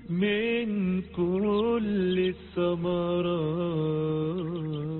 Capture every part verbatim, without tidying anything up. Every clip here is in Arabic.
من كل الثمرات.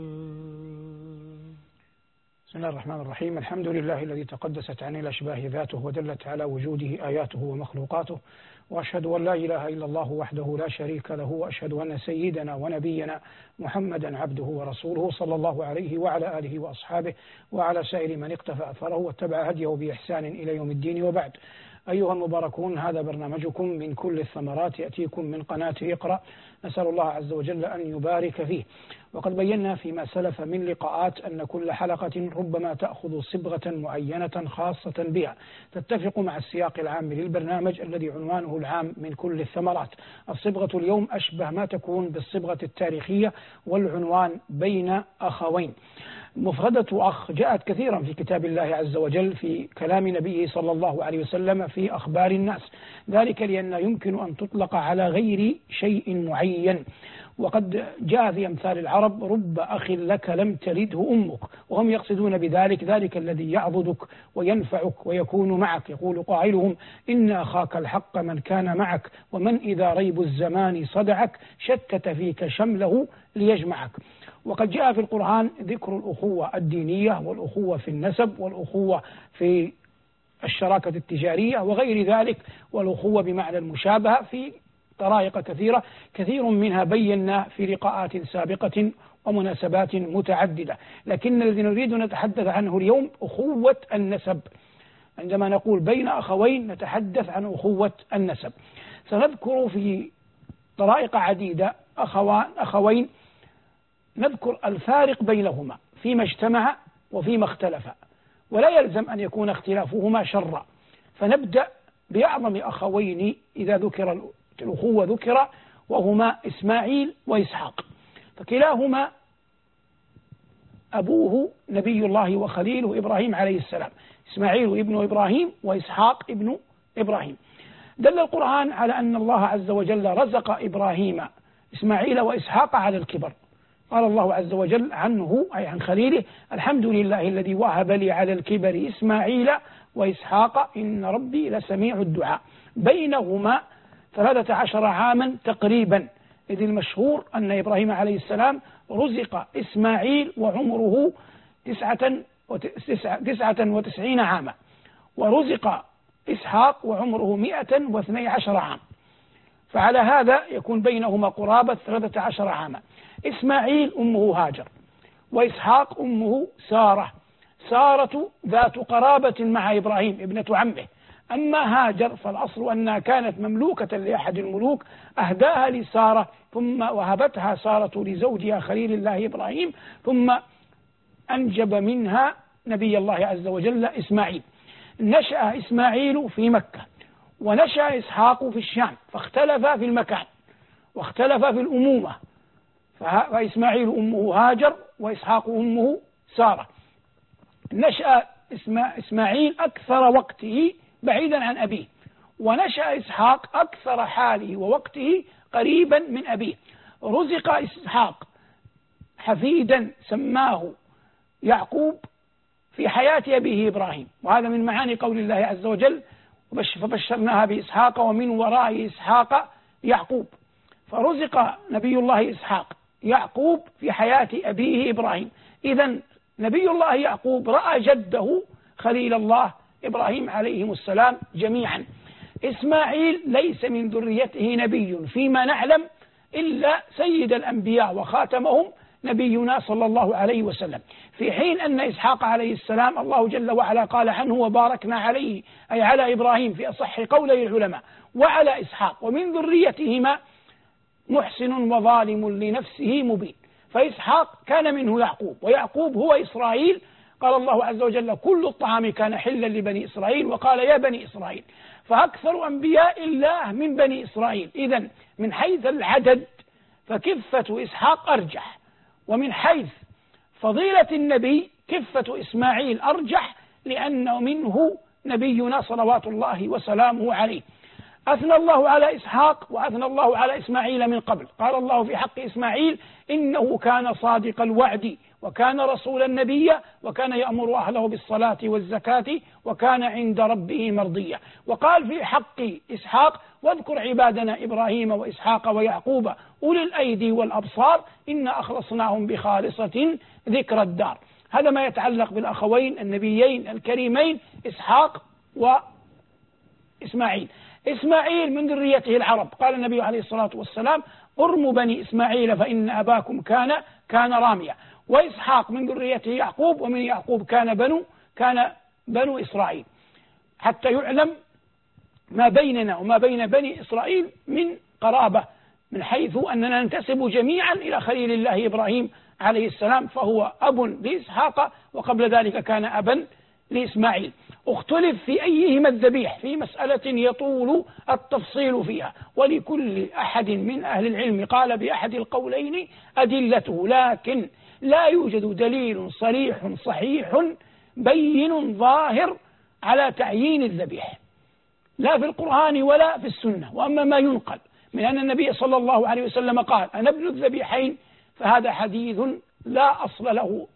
بسم الله الرحمن الرحيم. الحمد لله الذي تقدست عن الأشباه ذاته ودلت على وجوده آياته ومخلوقاته، وأشهد أن لا إله إلا الله وحده لا شريك له، وأشهد أن سيدنا ونبينا محمدا عبده ورسوله صلى الله عليه وعلى آله وأصحابه وعلى سائر من اقتفى أثره واتبع هديه بإحسان إلى يوم الدين، وبعد. أيها المباركون، هذا برنامجكم من كل الثمرات يأتيكم من قناة اقرأ، نسأل الله عز وجل أن يبارك فيه. وقد بينا فيما سلف من لقاءات أن كل حلقة ربما تأخذ صبغة معينة خاصة بها تتفق مع السياق العام للبرنامج الذي عنوانه العام من كل الثمرات. الصبغة اليوم أشبه ما تكون بالصبغة التاريخية، والعنوان بين أخوين. مفردة أخ جاءت كثيرا في كتاب الله عز وجل في كلام نبيه صلى الله عليه وسلم في أخبار الناس، ذلك لأن يمكن أن تطلق على غير شيء معين. وقد جاء في أمثال العرب: رب أخ لك لم تلده أمك، وهم يقصدون بذلك ذلك الذي يعضدك وينفعك ويكون معك. يقول قائلهم: إن أخاك الحق من كان معك، ومن إذا ريب الزمان صدعك شتت فيك شمله ليجمعك. وقد جاء في القرآن ذكر الأخوة الدينية والأخوة في النسب والأخوة في الشراكة التجارية وغير ذلك، والأخوة بمعنى المشابهة في طرائق كثيرة، كثير منها بينا في لقاءات سابقة ومناسبات متعددة. لكن الذي نريد أن نتحدث عنه اليوم أخوة النسب. عندما نقول بين أخوين نتحدث عن أخوة النسب. سنذكر في طرائق عديدة أخوان أخوين نذكر الفارق بينهما فيما اجتمع وفيما اختلف، ولا يلزم أن يكون اختلافهما شرا. فنبدأ بأعظم أخوين إذا ذكر الأخوة ذكر، وهما إسماعيل وإسحاق. فكلاهما أبوه نبي الله وخليله إبراهيم عليه السلام، إسماعيل ابن إبراهيم وإسحاق ابن إبراهيم. دل القرآن على أن الله عز وجل رزق إبراهيم إسماعيل وإسحاق على الكبر. قال الله عز وجل عنه أي عن خليله: الحمد لله الذي وهب لي على الكبر إسماعيل وإسحاق إن ربي لسميع الدعاء. بينهما ثلاثة عشر عاما تقريبا، إذ المشهور أن إبراهيم عليه السلام رزق إسماعيل وعمره تسعة تسعة وتسعين عاما، ورزق إسحاق وعمره مئة واثني عشر عام، فعلى هذا يكون بينهما قرابة ثلاثة عشر عاما. إسماعيل أمه هاجر، وإسحاق أمه سارة. سارة ذات قرابة مع إبراهيم ابنة عمه. أما هاجر فالأصل أنها كانت مملوكة لأحد الملوك، أهداها لسارة، ثم وهبتها سارة لزوجها خليل الله إبراهيم، ثم أنجب منها نبي الله عز وجل إسماعيل. نشأ إسماعيل في مكة، ونشأ إسحاق في الشام، فاختلفا في المكان واختلفا في الأمومة. فإسماعيل أمه هاجر، وإسحاق أمه سارة. نشأ إسماعيل أكثر وقته بعيدا عن أبيه، ونشأ إسحاق أكثر حاله ووقته قريبا من أبيه. رزق إسحاق حفيدا سماه يعقوب في حياة أبيه إبراهيم، وهذا من معاني قول الله عز وجل: فبشرناها بإسحاق ومن وراء إسحاق يعقوب. فرزق نبي الله إسحاق يعقوب في حياة أبيه إبراهيم. إذن نبي الله يعقوب رأى جده خليل الله إبراهيم عليهم السلام جميعا. إسماعيل ليس من ذريته نبي فيما نعلم إلا سيد الأنبياء وخاتمهم نبينا صلى الله عليه وسلم، في حين أن إسحاق عليه السلام الله جل وعلا قال عنه: وباركنا عليه، أي على إبراهيم في أصح قولي العلماء، وعلى إسحاق، ومن ذريتهما محسن وظالم لنفسه مبين. فإسحاق كان منه يعقوب، ويعقوب هو إسرائيل. قال الله عز وجل: كل الطعام كان حلا لبني إسرائيل، وقال: يا بني إسرائيل. فأكثر أنبياء الله من بني إسرائيل. إذن من حيث العدد فكفة إسحاق أرجح، ومن حيث فضيلة النبي كفة إسماعيل أرجح، لأنه منه نبينا صلوات الله وسلامه عليه. أثنى الله على إسحاق وأثنى الله على إسماعيل من قبل. قال الله في حق إسماعيل: إنه كان صادق الوعد وكان رسولا نبيا وكان يأمر أهله بالصلاة والزكاة وكان عند ربه مرضيا. وقال في حق إسحاق: واذكر عبادنا إبراهيم وإسحاق ويعقوب أولي الأيدي والأبصار إنا أخلصناهم بخالصة ذكر الدار. هذا ما يتعلق بالأخوين النبيين الكريمين إسحاق وإسماعيل. إسماعيل من ذريته العرب، قال النبي عليه الصلاة والسلام: ارموا بني إسماعيل فإن أباكم كان كان راميا. وإسحاق من ذريته يعقوب، ومن يعقوب كان بنو كان بنو إسرائيل، حتى يعلم ما بيننا وما بين بني إسرائيل من قرابة، من حيث أننا ننتسب جميعا إلى خليل الله إبراهيم عليه السلام، فهو أب لإسحاق وقبل ذلك كان أبا لإسماعيل. اختلف في أيهما الذبيح في مسألة يطول التفصيل فيها، ولكل أحد من أهل العلم قال بأحد القولين أدلته، لكن لا يوجد دليل صريح صحيح بين ظاهر على تعيين الذبيح، لا في القرآن ولا في السنة. وأما ما ينقل من أن النبي صلى الله عليه وسلم قال: أنا ابن الذبيحين، فهذا حديث لا أصل له،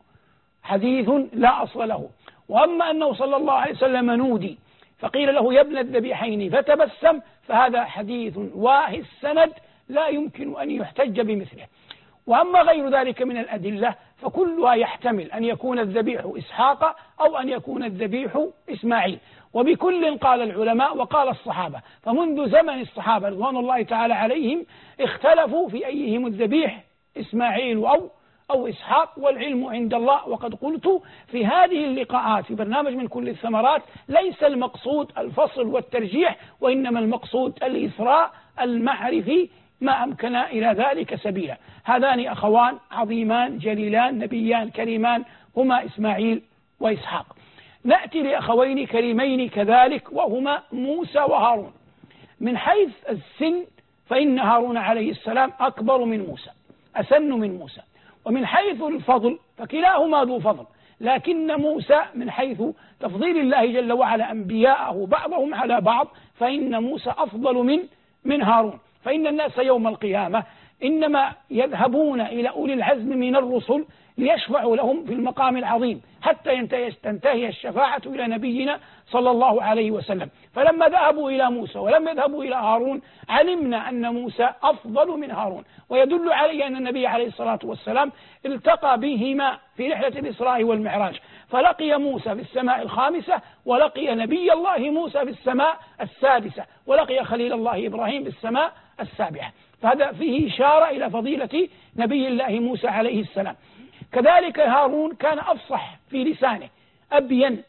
حديث لا أصل له. وأما أنه صلى الله عليه وسلم نودي فقيل له: يا ابن الذبيحين، فتبسم، فهذا حديث واهي السند لا يمكن أن يحتج بمثله. وأما غير ذلك من الأدلة فكلها يحتمل أن يكون الذبيح إسحاق أو أن يكون الذبيح إسماعيل، وبكل قال العلماء وقال الصحابة. فمنذ زمن الصحابة رضوان الله تعالى عليهم اختلفوا في أيهم الذبيح، إسماعيل أو أو إسحاق، والعلم عند الله. وقد قلت في هذه اللقاءات في برنامج من كل الثمرات: ليس المقصود الفصل والترجيح، وإنما المقصود الإثراء المعرفي ما أمكن إلى ذلك سبيلا. هذان أخوان عظيمان جليلان نبيان كريمان هما إسماعيل وإسحاق. نأتي لأخوين كريمين كذلك وهما موسى وهارون. من حيث السن فإن هارون عليه السلام أكبر من موسى، أسن من موسى. ومن حيث الفضل فكلاهما ذو فضل، لكن موسى من حيث تفضيل الله جل وعلا أنبياءه بعضهم على بعض فإن موسى أفضل من من هارون. فإن الناس يوم القيامة إنما يذهبون إلى أولي العزم من الرسل ليشفعوا لهم في المقام العظيم حتى تنتهي الشفاعة إلى نبينا صلى الله عليه وسلم. فلما ذهبوا إلى موسى ولم يذهبوا إلى هارون علمنا أن موسى أفضل من هارون، ويدل عليه أن النبي عليه الصلاة والسلام التقى بهما في رحلة الإسراء والمعراج، فلقي موسى في السماء الخامسة، ولقي نبي الله موسى في السماء السادسة، ولقي خليل الله إبراهيم في السماء السابعة. فهذا فيه إشارة إلى فضيلة نبي الله موسى عليه السلام. كذلك هارون كان أفصح في لسانه أبين،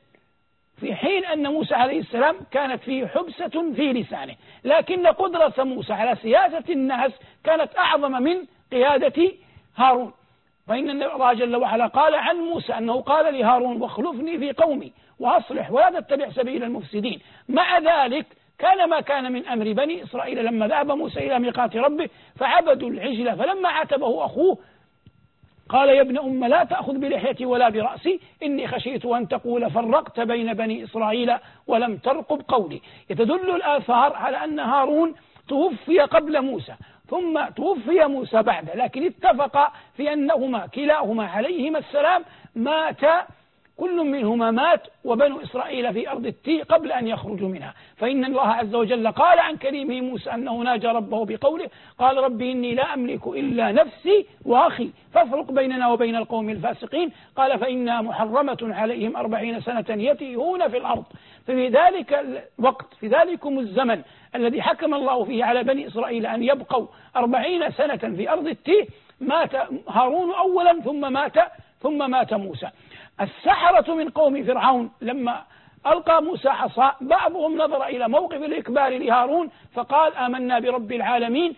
في حين أن موسى عليه السلام كانت فيه حبسة في لسانه، لكن قدرة موسى على سياسة الناس كانت أعظم من قيادة هارون. فإن الله جل وعلا قال عن موسى أنه قال لهارون: واخلفني في قومي وأصلح ولا تتبع سبيل المفسدين. مع ذلك كان ما كان من أمر بني إسرائيل لما ذهب موسى إلى ميقات ربه فعبدوا العجل، فلما عاتبه أخوه قال: يا ابن أم لا تأخذ بلحيتي ولا برأسي إني خشيت أن تقول فرقت بين بني إسرائيل ولم ترقب قولي. يتدل الآثار على أن هارون توفي قبل موسى ثم توفي موسى بعده، لكن اتفق في أنهما كلاهما عليهما السلام مات، كل منهما مات وبنو إسرائيل في أرض التي قبل أن يخرجوا منها. فإن الله عز وجل قال عن كريمه موسى أنه ناجى ربه بقوله: قال ربي إني لا أملك إلا نفسي وأخي فافرق بيننا وبين القوم الفاسقين. قال: فإنها محرمة عليهم أربعين سنة يتيهون في الأرض. ففي ذلك الوقت في ذلكم الزمن الذي حكم الله فيه على بني إسرائيل أن يبقوا أربعين سنة في أرض التيه مات هارون أولا ثم مات ثم مات موسى. السحرة من قوم فرعون لما ألقى موسى عصا بعضهم نظر إلى موقف الإكبار لهارون فقال: آمنا برب العالمين.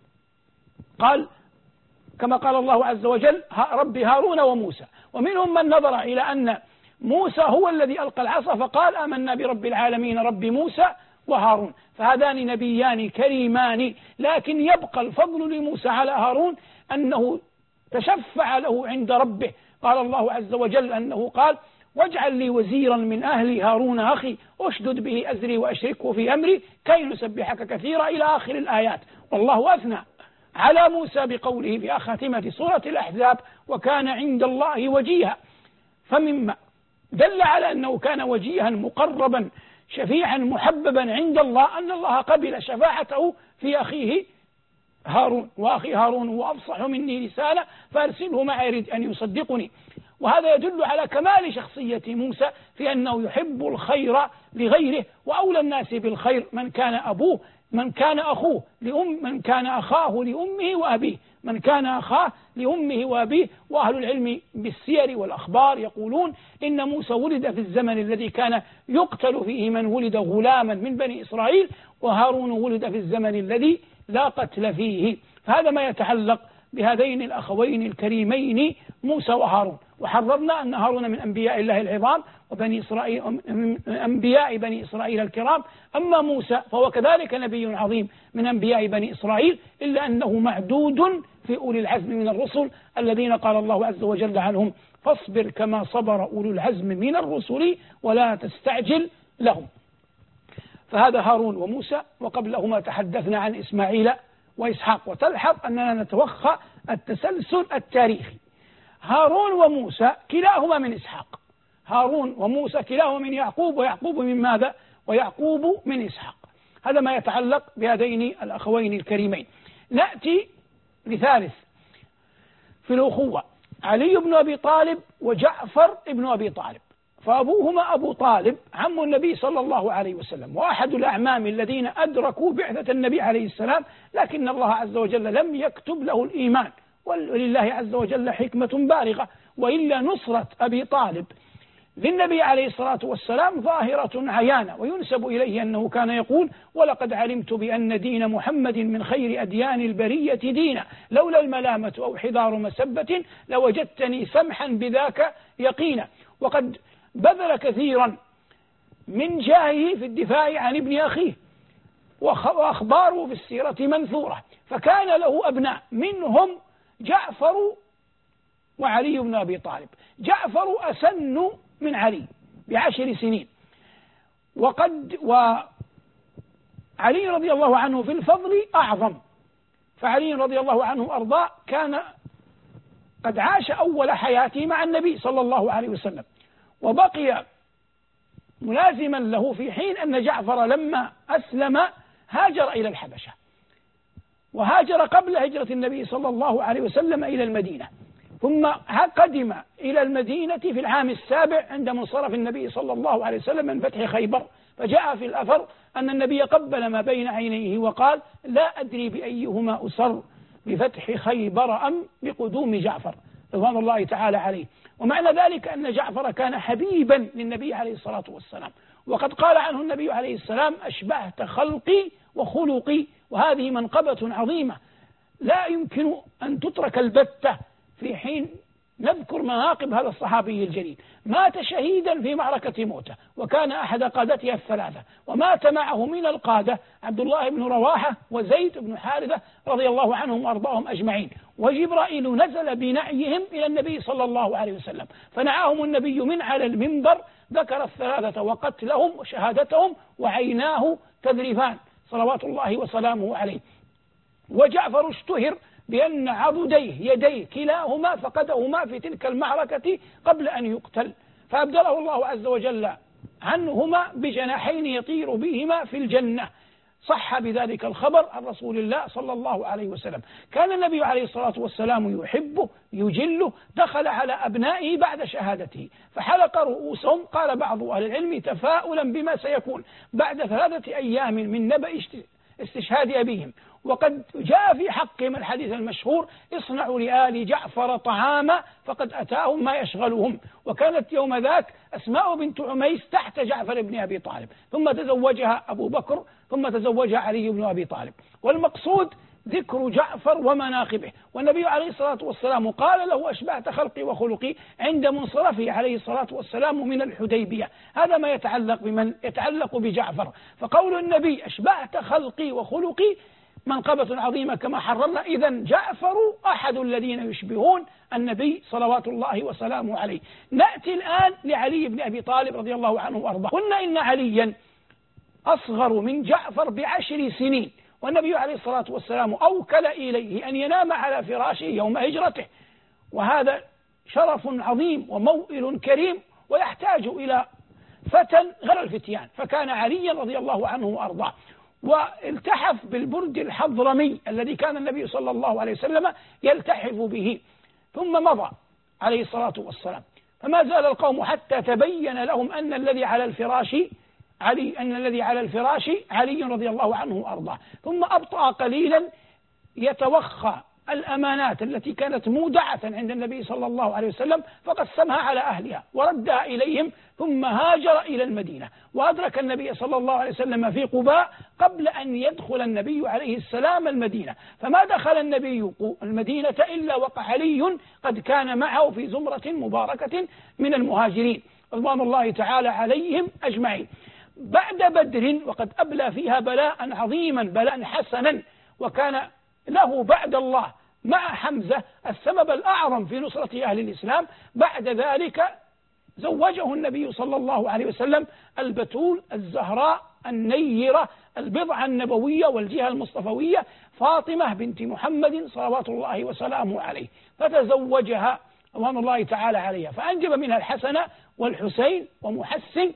قال كما قال الله عز وجل: رب هارون وموسى. ومنهم من نظر إلى أن موسى هو الذي ألقى العصا فقال: آمنا برب العالمين رب موسى وهارون. فهذان نبيان كريمان، لكن يبقى الفضل لموسى على هارون أنه تشفع له عند ربه. قال الله عز وجل أنه قال: واجعل لي وزيرا من أهلي هارون أخي أشدد به أزري وأشركه في أمري كي نسبحك كثيرا إلى آخر الآيات. والله أثنى على موسى بقوله في خاتمة سورة الأحزاب: وكان عند الله وجيها. فمما دل على أنه كان وجيها مقربا شفيعا محببا عند الله أن الله قبل شفاعته في أخيه هارون، وأخي هارون هو أفصح مني لسانا فأرسله معي يريد أن يصدقني. وهذا يدل على كمال شخصية موسى في أنه يحب الخير لغيره، وأولى الناس بالخير من كان أبوه من كان أخوه لأم من كان أخاه لأمه وأبيه من كان أخاه لأمه وأبيه. وأهل العلم بالسير والأخبار يقولون إن موسى ولد في الزمن الذي كان يقتل فيه من ولد غلاما من بني إسرائيل، وهارون ولد في الزمن الذي لا قتل فيه. فهذا ما يتعلق بهذين الأخوين الكريمين موسى وهارون. وحررنا أن هارون من أنبياء الله العظام وبني إسرائيل من أنبياء بني إسرائيل الكرام. أما موسى فهو كذلك نبي عظيم من أنبياء بني إسرائيل، إلا أنه معدود في أولي العزم من الرسل الذين قال الله عز وجل عنهم فاصبر كما صبر أولو العزم من الرسل ولا تستعجل لهم. فهذا هارون وموسى، وقبلهما تحدثنا عن إسماعيل وإسحاق. وتلحظ أننا نتوخى التسلسل التاريخي. هارون وموسى كلاهما من إسحاق، هارون وموسى كلاهما من يعقوب، ويعقوب من ماذا؟ ويعقوب من إسحاق. هذا ما يتعلق بهذين الأخوين الكريمين. نأتي لثالث في الأخوة، علي بن أبي طالب وجعفر بن أبي طالب. فأبوهما أبو طالب عم النبي صلى الله عليه وسلم، وأحد الأعمام الذين أدركوا بعثة النبي عليه السلام، لكن الله عز وجل لم يكتب له الإيمان، ولله عز وجل حكمة بالغة. وإلا نصرة أبي طالب للنبي عليه الصلاة والسلام ظاهرة عيانة، وينسب إليه أنه كان يقول ولقد علمت بأن دين محمد من خير أديان البرية دينا، لولا الملامة أو حذار مسبة لوجدتني سمحا بذاك يقينا. وقد بذل كثيرا من جاهه في الدفاع عن ابن أخيه، وأخباره في السيرة منثورة. فكان له أبناء منهم جعفر وعلي بن أبي طالب. جعفر أسن من علي بعشر سنين، وقد وعلي رضي الله عنه في الفضل أعظم. فعلي رضي الله عنه أرضاه كان قد عاش أول حياته مع النبي صلى الله عليه وسلم، وبقي ملازما له في حين أن جعفر لما أسلم هاجر إلى الحبشة، وهاجر قبل هجرة النبي صلى الله عليه وسلم إلى المدينة، ثم قدم إلى المدينة في العام السابع عند منصرف النبي صلى الله عليه وسلم من فتح خيبر. فجاء في الأثر أن النبي قبل ما بين عينيه وقال لا أدري بأيهما أسر بفتح خيبر أم بقدوم جعفر رضوان الله تعالى عليه. ومعنى ذلك أن جعفر كان حبيبا للنبي عليه الصلاة والسلام، وقد قال عنه النبي عليه السلام أشبهت خلقي وخلقي. وهذه منقبة عظيمة لا يمكن أن تترك البتة في حين نذكر مناقب هذا الصحابي الجليل. مات شهيدا في معركة موتة، وكان أحد قادتها الثلاثة، ومات معه من القادة عبد الله بن رواحة وزيد بن حارثة رضي الله عنهم وأرضاهم أجمعين. وجبرائيل نزل بنعيهم إلى النبي صلى الله عليه وسلم، فنعاهم النبي من على المنبر، ذكر الثلاثة وقتلهم وشهادتهم وعيناه تذرفان صلوات الله وسلامه عليه. وجعفر اشتهر بأن عضديه يديه كلاهما فقدهما في تلك المعركة قبل أن يقتل، فأبدله الله عز وجل عنهما بجناحين يطير بهما في الجنة. صح بذلك الخبر عن رسول الله صلى الله عليه وسلم. كان النبي عليه الصلاة والسلام يحبه يجله، دخل على أبنائه بعد شهادته فحلق رؤوسهم، قال بعض أهل العلم تفاؤلا بما سيكون بعد ثلاثة أيام من نبأ استشهاد أبيهم. وقد جاء في حقهم الحديث المشهور اصنعوا لآل جعفر طعاما فقد أتاهم ما يشغلهم. وكانت يوم ذاك أسماء بنت عميس تحت جعفر بن أبي طالب، ثم تزوجها أبو بكر، ثم تزوجها علي بن أبي طالب. والمقصود ذكر جعفر ومناقبه. والنبي عليه الصلاة والسلام قال له أشبهت خلقي وخلقي عند منصرفه عليه الصلاة والسلام من الحديبية. هذا ما يتعلق بمن يتعلق بجعفر. فقول النبي أشبهت خلقي وخلقي منقبة عظيمة كما حررنا. إذن جعفر أحد الذين يشبهون النبي صلوات الله وسلامه عليه. نأتي الآن لعلي بن أبي طالب رضي الله عنه وأرضاه. قلنا إن عليا أصغر من جعفر بعشر سنين، والنبي عليه الصلاة والسلام أوكل إليه أن ينام على فراشه يوم هجرته، وهذا شرف عظيم وموئل كريم، ويحتاج إلى فتى غير الفتيان، فكان علي رضي الله عنه وأرضاه والتحف بالبرد الحضرمي الذي كان النبي صلى الله عليه وسلم يلتحف به، ثم مضى عليه الصلاة والسلام، فما زال القوم حتى تبين لهم أن الذي على الفراش علي أن الذي على الفراش علي رضي الله عنه وأرضاه، ثم أبطأ قليلا يتوخى الأمانات التي كانت مودعة عند النبي صلى الله عليه وسلم فقسمها على أهلها وردها إليهم، ثم هاجر إلى المدينة، وأدرك النبي صلى الله عليه وسلم في قباء قبل أن يدخل النبي عليه السلام المدينة، فما دخل النبي المدينة إلا وقع علي قد كان معه في زمرة مباركة من المهاجرين رضوان الله تعالى عليهم أجمعين. بعد بدر وقد أبلى فيها بلاء عظيما بلاء حسنا، وكان له بعد الله مع حمزة السبب الأعظم في نصرة أهل الإسلام، بعد ذلك زوجه النبي صلى الله عليه وسلم البتول الزهراء النيرة البضعة النبوية والجهة المصطفوية فاطمة بنت محمد صلوات الله وسلامه عليه، فتزوجها رضوان الله تعالى عليها، فأنجب منها الحسن والحسين ومحسن،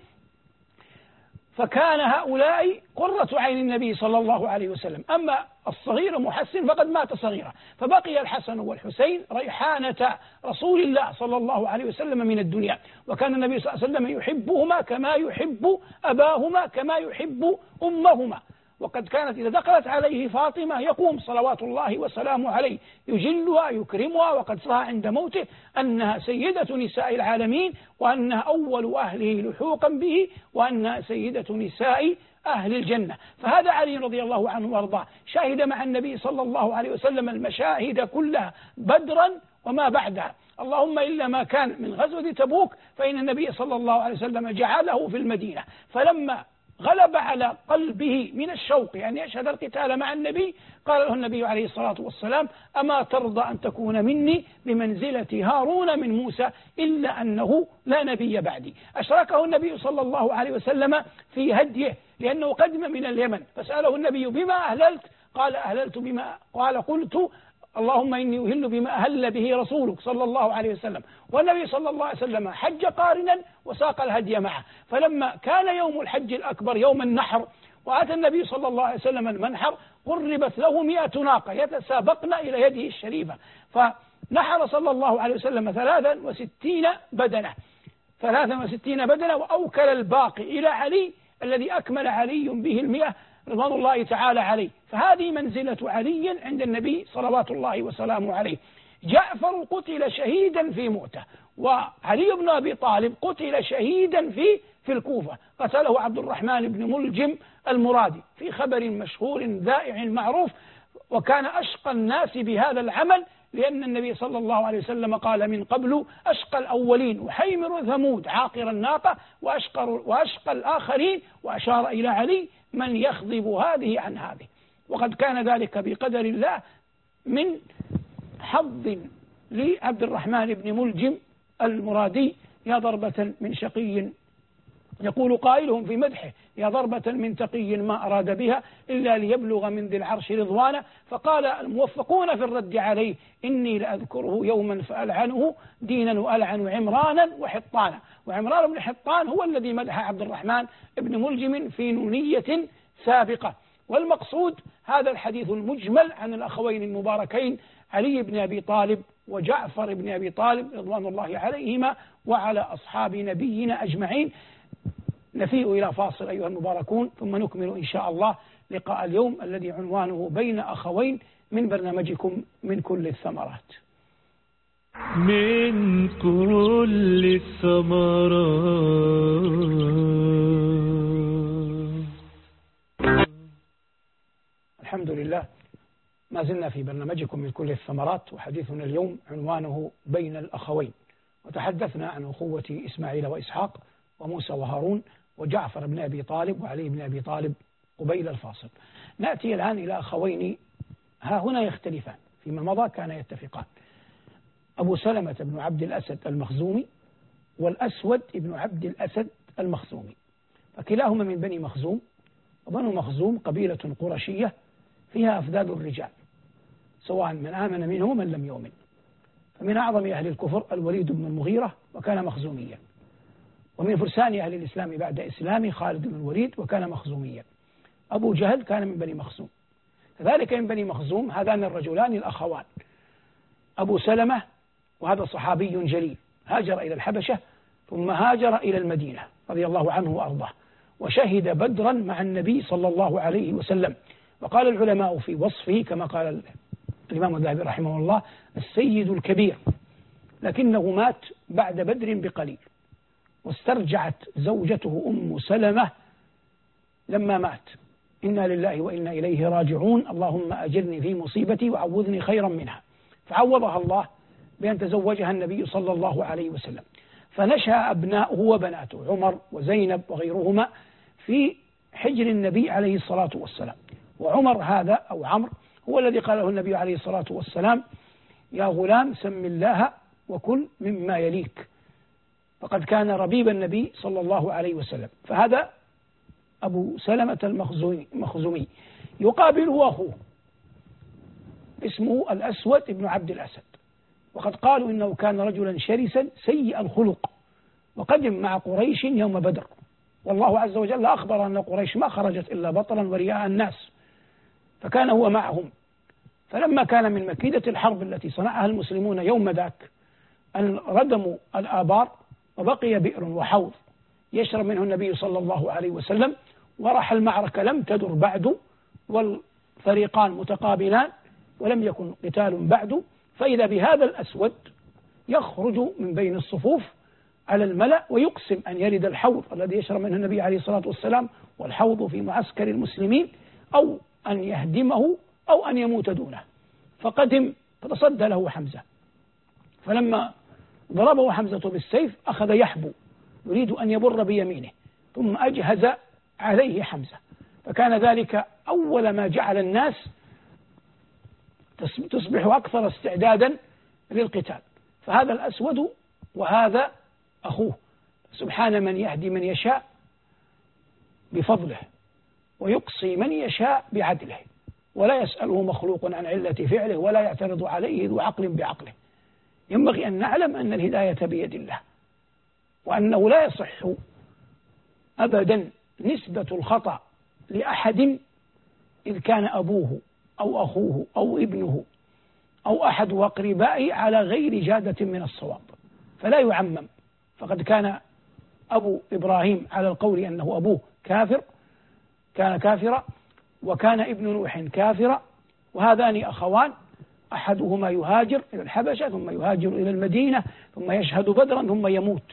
فكان هؤلاء قرة عين النبي صلى الله عليه وسلم. أما الصغير محسن فقد مات صغيرا، فبقي الحسن والحسين ريحانة رسول الله صلى الله عليه وسلم من الدنيا، وكان النبي صلى الله عليه وسلم يحبهما كما يحب أباهما كما يحب أمهما، وقد كانت إذا دخلت عليه فاطمة يقوم صلوات الله وسلامه عليه يجلها يكرمها، وقد صح عند موته أنها سيدة نساء العالمين، وأنها أول أهله لحوقا به، وأنها سيدة نساء أهل الجنة. فهذا علي رضي الله عنه وارضاه شاهد مع النبي صلى الله عليه وسلم المشاهد كلها بدرا وما بعدها، اللهم إلا ما كان من غزوة تبوك فإن النبي صلى الله عليه وسلم جعله في المدينة، فلما غلب على قلبه من الشوق يعني يشهد القتال مع النبي قال له النبي عليه الصلاة والسلام: أما ترضى أن تكون مني بمنزلة هارون من موسى إلا أنه لا نبي بعدي. أشركه النبي صلى الله عليه وسلم في هديه لأنه قدم من اليمن، فسأله النبي: بما أهللت؟ قال: أهللت بما قال قلت اللهم إني أهل بما أهل به رسولك صلى الله عليه وسلم. والنبي صلى الله عليه وسلم حج قارنا وساق الهدي معه، فلما كان يوم الحج الأكبر يوم النحر وأتى النبي صلى الله عليه وسلم المنحر قربت له مئة ناقة يتسابقن إلى يده الشريفة، فنحر صلى الله عليه وسلم ثلاثا وستين بدنة ثلاثا وستين بدنة وأوكل الباقي إلى علي الذي أكمل علي به المئة رضوان الله تعالى عليه. فهذه منزلة علي عند النبي صلوات الله وسلامه عليه. جعفر قتل شهيدا في مؤتة، وعلي بن أبي طالب قتل شهيدا في في الكوفة، قتله عبد الرحمن بن ملجم المرادي في خبر مشهور ذائع معروف، وكان أشقى الناس بهذا العمل، لأن النبي صلى الله عليه وسلم قال من قبل: أشقى الأولين وحيمر ثمود عاقر الناقة وأشقى, وأشقى الآخرين، وأشار إلى علي: من يخضب هذه عن هذه. وقد كان ذلك بقدر الله من حظ لعبد الرحمن بن ملجم المرادي: يا ضربة من شقي، يقول قائلهم في مدحه: يا ضربة من تقي ما أراد بها إلا ليبلغ من ذي العرش رضوانا. فقال الموفقون في الرد عليه: إني لأذكره يوما فألعنه دينا وألعن عمرانا وحطانا. وعمران بن حطان هو الذي مدح عبد الرحمن بن ملجم في نونية سابقة. والمقصود هذا الحديث المجمل عن الأخوين المباركين علي بن أبي طالب وجعفر بن أبي طالب رضوان الله عليهما وعلى أصحاب نبينا أجمعين. نفيء إلى فاصل أيها المباركون، ثم نكمل إن شاء الله لقاء اليوم الذي عنوانه بين أخوين من برنامجكم من كل الثمرات. من كل الثمرات. الحمد لله، ما زلنا في برنامجكم من كل الثمرات، وحديثنا اليوم عنوانه بين الأخوين، وتحدثنا عن أخوة إسماعيل وإسحاق وموسى وهارون وجعفر بن أبي طالب وعلي بن أبي طالب قبيل الفاصل. نأتي الآن إلى أخوين ها هنا يختلفان، فيما مضى كان يتفقان: أبو سلمة بن عبد الأسد المخزومي والأسود بن عبد الأسد المخزومي، فكلاهما من بني مخزوم. وبنو مخزوم قبيلة قرشية فيها أفذاذ الرجال، سواء من آمن منهم من لم يؤمن، فمن أعظم أهل الكفر الوليد بن المغيرة وكان مخزوميا، ومن فرسان أهل الإسلام بعد إسلام خالد بن الوليد وكان مخزوميا. أبو جهل كان من بني مخزوم، كذلك من بني مخزوم هذان الرجلان الأخوان أبو سلمة، وهذا صحابي جليل هاجر إلى الحبشة ثم هاجر إلى المدينة رضي الله عنه وأرضاه، وشهد بدرا مع النبي صلى الله عليه وسلم. وقال العلماء في وصفه كما قال الإمام الذهبي رحمه الله السيد الكبير، لكنه مات بعد بدر بقليل، واسترجعت زوجته أم سلمة لما مات: إنا لله وإنا إليه راجعون، اللهم أجرني في مصيبتي وعوذني خيرا منها. فعوضها الله بأن تزوجها النبي صلى الله عليه وسلم، فنشأ أبناؤه وبناته عمر وزينب وغيرهما في حجر النبي عليه الصلاة والسلام. وعمر هذا أو عمرو هو الذي قال له النبي عليه الصلاة والسلام: يا غلام سم الله وكل مما يليك، فقد كان ربيب النبي صلى الله عليه وسلم. فهذا أبو سلمة المخزومي. يقابله أخوه اسمه الأسود بن عبد الأسد، وقد قالوا إنه كان رجلا شرسا سيء الخلق، وقدم مع قريش يوم بدر، والله عز وجل أخبر أن قريش ما خرجت إلا بطرا ورياء الناس، فكان هو معهم. فلما كان من مكيدة الحرب التي صنعها المسلمون يوم ذاك أن ردموا الآبار وبقي بئر وحوض يشرب منه النبي صلى الله عليه وسلم، وراح المعركة لم تدر بعد والفريقان متقابلان ولم يكن قتال بعد، فإذا بهذا الأسود يخرج من بين الصفوف على الملأ ويقسم أن يرد الحوض الذي يشرب منه النبي عليه الصلاة والسلام، والحوض في معسكر المسلمين، أو أن يهدمه أو أن يموت دونه. فقدم فتصدى له حمزة، فلما ضربه حمزة بالسيف أخذ يحبو يريد أن يبر بيمينه، ثم أجهز عليه حمزة، فكان ذلك أول ما جعل الناس تصبح أكثر استعدادا للقتال. فهذا الأسود وهذا أخوه، سبحان من يهدي من يشاء بفضله ويقصي من يشاء بعدله، ولا يسأله مخلوق عن علة فعله ولا يعترض عليه ذو عقل بعقله. ينبغي أن نعلم أن الهداية بيد الله، وأنه لا يصح أبدا نسبة الخطأ لأحد إذ كان أبوه أو أخوه أو ابنه أو أحد أقربائه على غير جادة من الصواب، فلا يعمم. فقد كان أبو إبراهيم على القول أنه أبوه كافر كان كافرا، وكان ابن نوح كافرا، وهذان أخوان أحدهما يهاجر إلى الحبشة ثم يهاجر إلى المدينة ثم يشهد بدرا ثم يموت،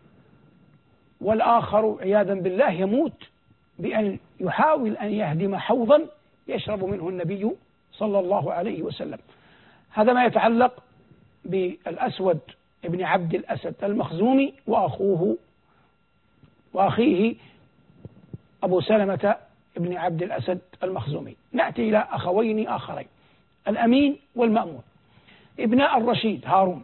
والآخر عياذا بالله يموت بأن يحاول أن يهدم حوضا يشرب منه النبي صلى الله عليه وسلم. هذا ما يتعلق بالأسود ابن عبد الأسد المخزومي وأخوه وأخيه أبو سلمة ابن عبد الأسد المخزومي. نأتي إلى أخوين آخرين، الأمين والمأمون، ابناء الرشيد هارون،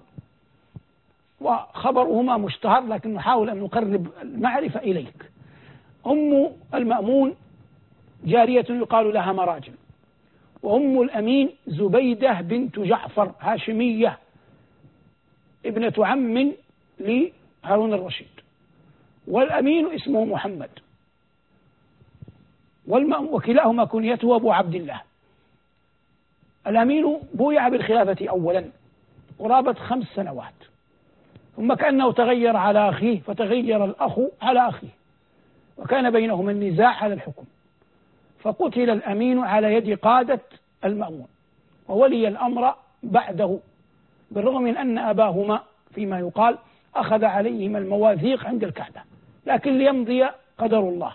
وخبرهما مشتهر لكن نحاول أن نقرب المعرفة إليك. أم المأمون جارية يقال لها مراجل، وأم الأمين زبيدة بنت جعفر هاشمية ابنة عم لهارون الرشيد، والأمين اسمه محمد، وكلاهما كنيته أبو عبد الله. الأمين بويع بالخلافة أولا قرابة خمس سنوات، ثم كأنه تغير على أخيه فتغير الأخ على أخيه، وكان بينهما النزاع على الحكم، فقتل الأمين على يد قادة المأمون، وولي الأمر بعده، بالرغم من أن أباهما فيما يقال أخذ عليهما المواثيق عند الكعبة، لكن ليمضي قدر الله.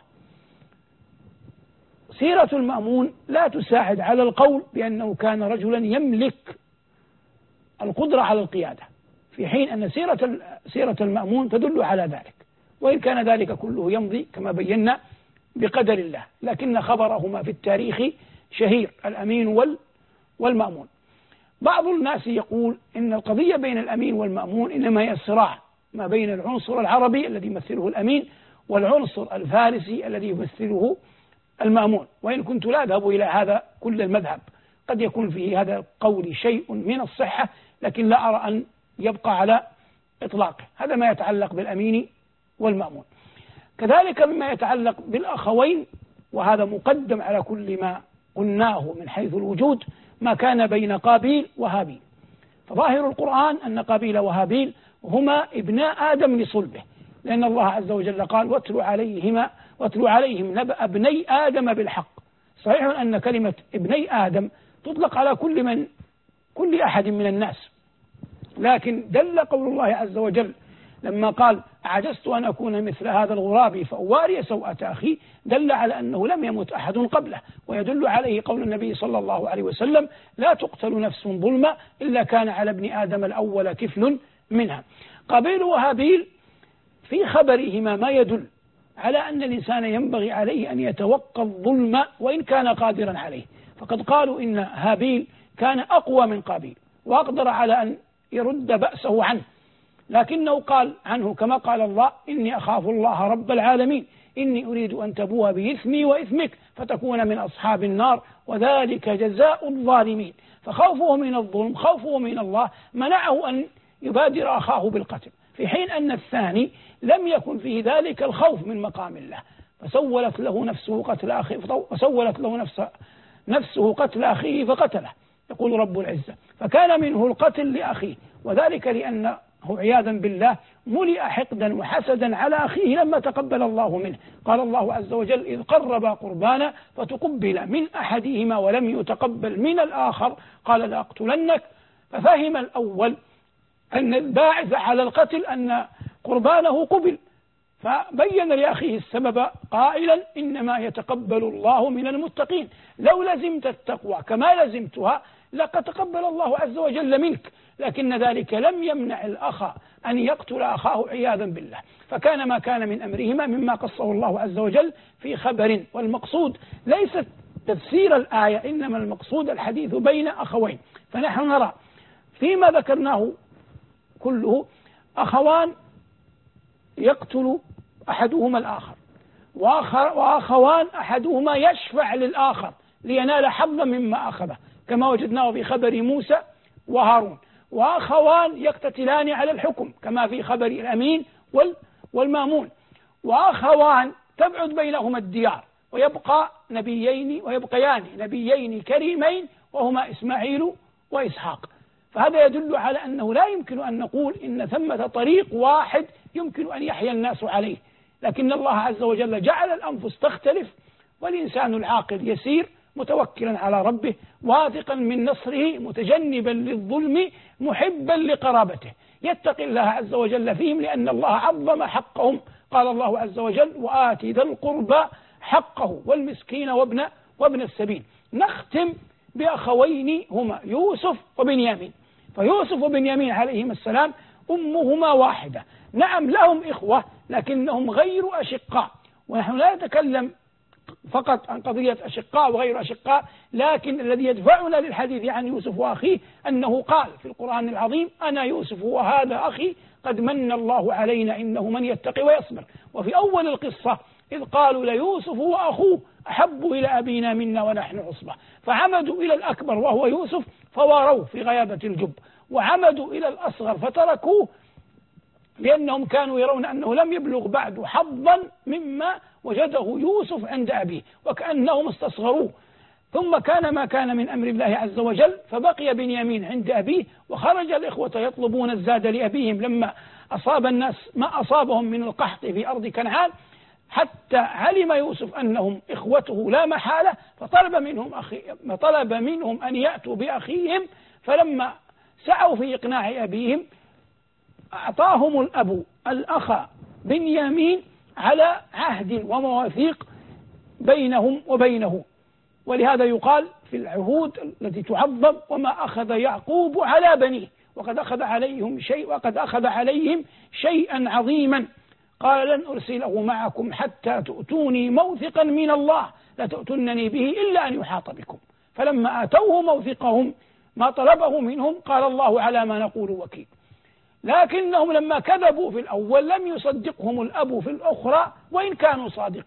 سيرة المأمون لا تساعد على القول بأنه كان رجلا يملك القدرة على القيادة، في حين أن سيرة سيرة المأمون تدل على ذلك، وإن كان ذلك كله يمضي كما بينا بقدر الله، لكن خبرهما في التاريخ شهير، الأمين والمأمون. بعض الناس يقول إن القضية بين الأمين والمأمون إنما هي الصراع ما بين العنصر العربي الذي يمثله الأمين والعنصر الفارسي الذي يمثله المأمون، وإن كنت لا أذهب إلى هذا كل المذهب، قد يكون فيه هذا القول شيء من الصحة، لكن لا أرى أن يبقى على إطلاقه. هذا ما يتعلق بالأمين والمأمون. كذلك مما يتعلق بالأخوين، وهذا مقدم على كل ما قلناه من حيث الوجود، ما كان بين قابيل وهابيل. فظاهر القرآن أن قابيل وهابيل هما ابناء آدم لصلبه، لأن الله عز وجل قال واتل عليهما واتل عليهم نبأ ابني آدم بالحق. صحيح أن كلمة ابني آدم تطلق على كل من كل أحد من الناس، لكن دل قول الله عز وجل لما قال عجزت أن أكون مثل هذا الغراب فأواري سوءة أخي، دل على أنه لم يمت أحد قبله، ويدل عليه قول النبي صلى الله عليه وسلم لا تقتل نفس ظلما إلا كان على ابن آدم الأول كفل منها. قابيل وهابيل في خبرهما ما يدل على أن الإنسان ينبغي عليه أن يتوقى الظلم وإن كان قادرا عليه. فقد قالوا إن هابيل كان أقوى من قابيل وأقدر على أن يرد بأسه عنه، لكنه قال عنه كما قال الله إني أخاف الله رب العالمين إني أريد أن تبوء بإثمي وإثمك فتكون من أصحاب النار وذلك جزاء الظالمين. فخوفه من الظلم، خوفه من الله، منعه أن يبادر أخاه بالقتل، في حين أن الثاني لم يكن فيه ذلك الخوف من مقام الله، فسولت له نفسه قتل أخيه فسولت له نفسه, نفسه قتل أخيه فقتله، يقول رب العزة. فكان منه القتل لأخيه، وذلك لأنه عياذا بالله ملئ حقدا وحسدا على أخيه لما تقبل الله منه. قال الله عز وجل إذ قربا قربانا فتقبل من أحدهما ولم يتقبل من الآخر قال لأقتلنك. ففهم الأول أن الباعث على القتل أن قربانه قبل، فبين لأخيه السبب قائلا إنما يتقبل الله من المتقين، لو لزمت التقوى كما لزمتها لقد تقبل الله عز وجل منك، لكن ذلك لم يمنع الأخ أن يقتل أخاه عياذا بالله. فكان ما كان من أمرهما مما قصه الله عز وجل في خبر، والمقصود ليس تفسير الآية إنما المقصود الحديث بين أخوين. فنحن نرى فيما ذكرناه كله أخوان يقتل أحدهما الآخر، وأخوان أحدهما يشفع للآخر لينال حظا مما أخذه كما وجدناه في خبر موسى وهارون، وأخوان يقتتلان على الحكم كما في خبر الأمين والمامون، وأخوان تبعد بينهما الديار ويبقى نبيين ويبقيان نبيين كريمين وهما إسماعيل وإسحاق. فهذا يدل على أنه لا يمكن أن نقول إن ثمة طريق واحد يمكن أن يحيا الناس عليه، لكن الله عز وجل جعل الأنفس تختلف، والإنسان العاقل يسير متوكلا على ربه واثقا من نصره متجنبا للظلم محبا لقرابته، يتقي الله عز وجل فيهم لأن الله عظم حقهم. قال الله عز وجل وآت ذا القربى حقه والمسكين وابن وابن السبيل. نختم بأخوين هما يوسف وبنيامين. فيوسف وبنيامين عليهما السلام أمهما واحدة، نعم لهم إخوة لكنهم غير أشقاء، ونحن لا نتكلم فقط عن قضية أشقاء وغير أشقاء، لكن الذي يدفعنا للحديث عن يوسف وأخيه أنه قال في القرآن العظيم أنا يوسف وهذا أخي قد من الله علينا إنه من يتقي ويصبر. وفي أول القصة إذ قالوا ليوسف وأخوه أحب إلى أبينا منا ونحن عصبة، فعمدوا إلى الأكبر وهو يوسف فواروه في غيابة الجب، وعمدوا إلى الأصغر فتركوه لأنهم كانوا يرون أنه لم يبلغ بعد حظا مما وجده يوسف عند أبيه وكأنهم استصغروه. ثم كان ما كان من أمر الله عز وجل، فبقي بنيامين عند أبيه، وخرج الإخوة يطلبون الزاد لأبيهم لما أصاب الناس ما أصابهم من القحط في أرض كنعان، حتى علم يوسف أنهم إخوته لا محالة، فطلب منهم, أخي طلب منهم أن يأتوا بأخيهم. فلما سعوا في إقناع أبيهم أعطاهم الأب الأخ بنيامين على عهد ومواثيق بينهم وبينه، ولهذا يقال في العهود التي تعظم وما أخذ يعقوب على بنيه وقد أخذ عليهم شيء وقد أخذ عليهم شيئا عظيما. قال لن أرسله معكم حتى تؤتوني موثقا من الله لتؤتنني به إلا أن يحاط بكم. فلما آتوه موثقهم ما طلبه منهم قال الله على ما نقول وكيل. لكنهم لما كذبوا في الأول لم يصدقهم الأب في الأخرى وإن كانوا صادقين،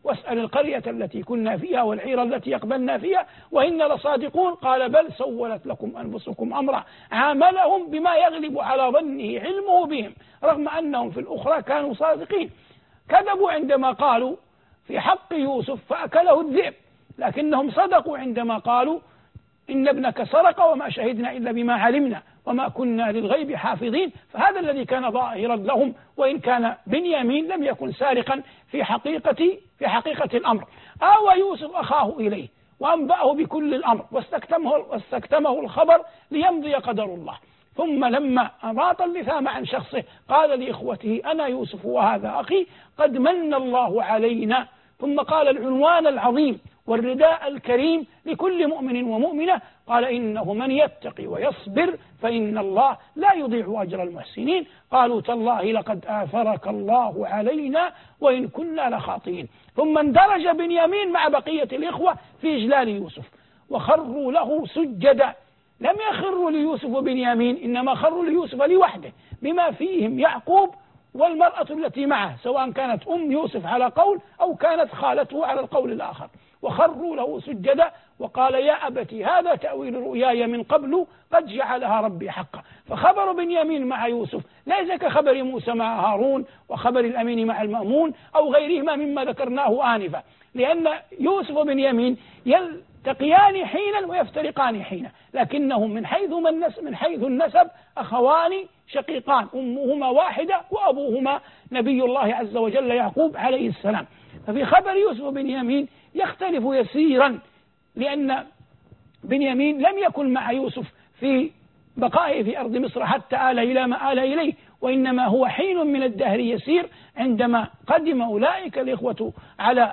واسأل القرية التي كنا فيها والعير التي يقبلنا فيها وإن لصادقون قال بل سولت لكم أنفسكم أمرا عاملهم بما يغلب على ظنه علمه بهم رغم أنهم في الأخرى كانوا صادقين. كذبوا عندما قالوا في حق يوسف فأكله الذئب، لكنهم صدقوا عندما قالوا إن ابنك سرق وما شهدنا إلا بما علمنا وما كنا للغيب حافظين، فهذا الذي كان ظاهرا لهم، وإن كان بنيامين لم يكن سارقا في حقيقة في حقيقة الأمر. آوى يوسف أخاه إليه وأنبأه بكل الأمر واستكتمه, واستكتمه الخبر ليمضي قدر الله، ثم لما أراط اللثام عن شخصه قال لإخوته أنا يوسف وهذا أخي قد من الله علينا، ثم قال العنوان العظيم والرداء الكريم لكل مؤمن ومؤمنة قال إنه من يتقي ويصبر فإن الله لا يضيع أجر المحسنين. قالوا تالله لقد آثرك الله علينا وإن كنا لخاطئين. ثم اندرج بنيامين مع بقية الإخوة في إجلال يوسف وخروا له سجدا، لم يخروا ليوسف وبنيامين إنما خروا ليوسف لوحده بما فيهم يعقوب والمرأة التي معه سواء كانت أم يوسف على قول أو كانت خالته على القول الآخر، وخروا له سجدا وقال يا أبتي هذا تأويل رؤياي من قبل قد جعلها ربي حقا. فخبر بنيامين مع يوسف ليس كخبر موسى مع هارون وخبر الأمين مع المأمون أو غيرهما مما ذكرناه آنفا، لأن يوسف وبنيامين يلتقيان حينا ويفترقان حينا، لكنهم من حيث من حيث النسب أخوان شقيقان أمهما واحدة وأبوهما نبي الله عز وجل يعقوب عليه السلام. ففي خبر يوسف وبنيامين يختلف يسيرا، لأن بنيامين لم يكن مع يوسف في بقائه في أرض مصر حتى آل إلى ما آل إليه، وإنما هو حين من الدهر يسير عندما قدم أولئك الإخوة على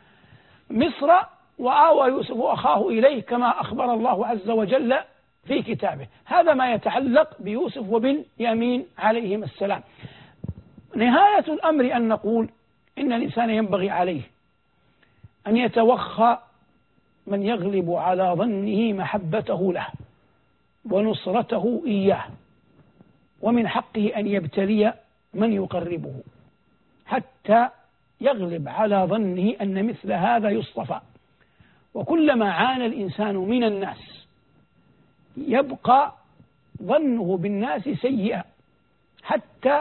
مصر وآوى يوسف أخاه إليه كما أخبر الله عز وجل في كتابه. هذا ما يتعلق بيوسف وبنيامين عليهم السلام. نهاية الأمر أن نقول إن الإنسان ينبغي عليه أن يتوخى من يغلب على ظنه محبته له ونصرته إياه، ومن حقه أن يبتلي من يقربه حتى يغلب على ظنه أن مثل هذا يصطفى. وكلما عانى الإنسان من الناس يبقى ظنه بالناس سيئا، حتى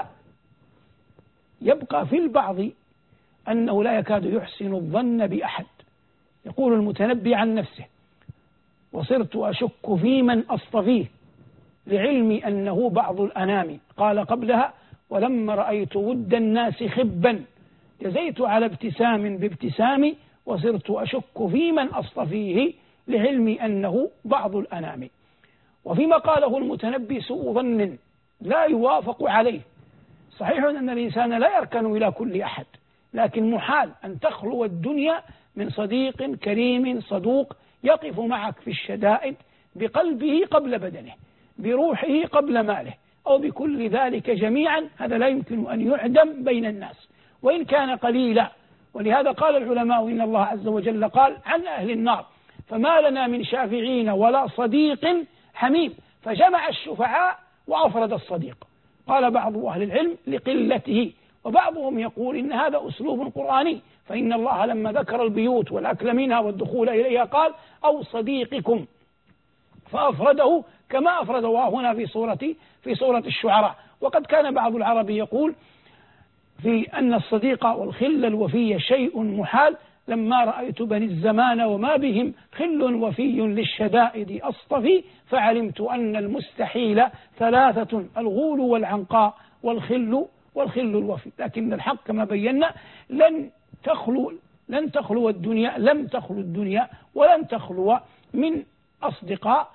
يبقى في البعض أنه لا يكاد يحسن الظن بأحد. يقول المتنبي عن نفسه وصرت أشك في من أصطفيه لعلمي أنه بعض الأنام، قال قبلها ولما رأيت ود الناس خبا جزيت على ابتسام بابتسامي وصرت أشك في من أصطفيه لعلمي أنه بعض الأنام. وفيما قاله المتنبي سوء ظن لا يوافق عليه. صحيح أن الإنسان لا يركن إلى كل أحد، لكن محال أن تخلو الدنيا من صديق كريم صدوق يقف معك في الشدائد بقلبه قبل بدنه، بروحه قبل ماله، أو بكل ذلك جميعا. هذا لا يمكن أن يعدم بين الناس وإن كان قليلا. ولهذا قال العلماء إن الله عز وجل قال عن أهل النار فما لنا من شافعين ولا صديق حميم، فجمع الشفعاء وأفرد الصديق. قال بعض أهل العلم لقلته، وبعضهم يقول إن هذا أسلوب قرآني، فإن الله لما ذكر البيوت والأكل منها والدخول إليها قال أو صديقكم، فأفرده كما أفرده هنا في سورة في سورة الشعراء. وقد كان بعض العرب يقول في أن الصديق والخل الوفي شيء محال، لما رأيت بني الزمان وما بهم خل وفي للشدائد أصطفي فعلمت أن المستحيل ثلاثة الغول والعنقاء والخل والخل الوفي. لكن الحق كما بينا لن تخلو لن تخلو الدنيا لم تخلو الدنيا ولن تخلو من أصدقاء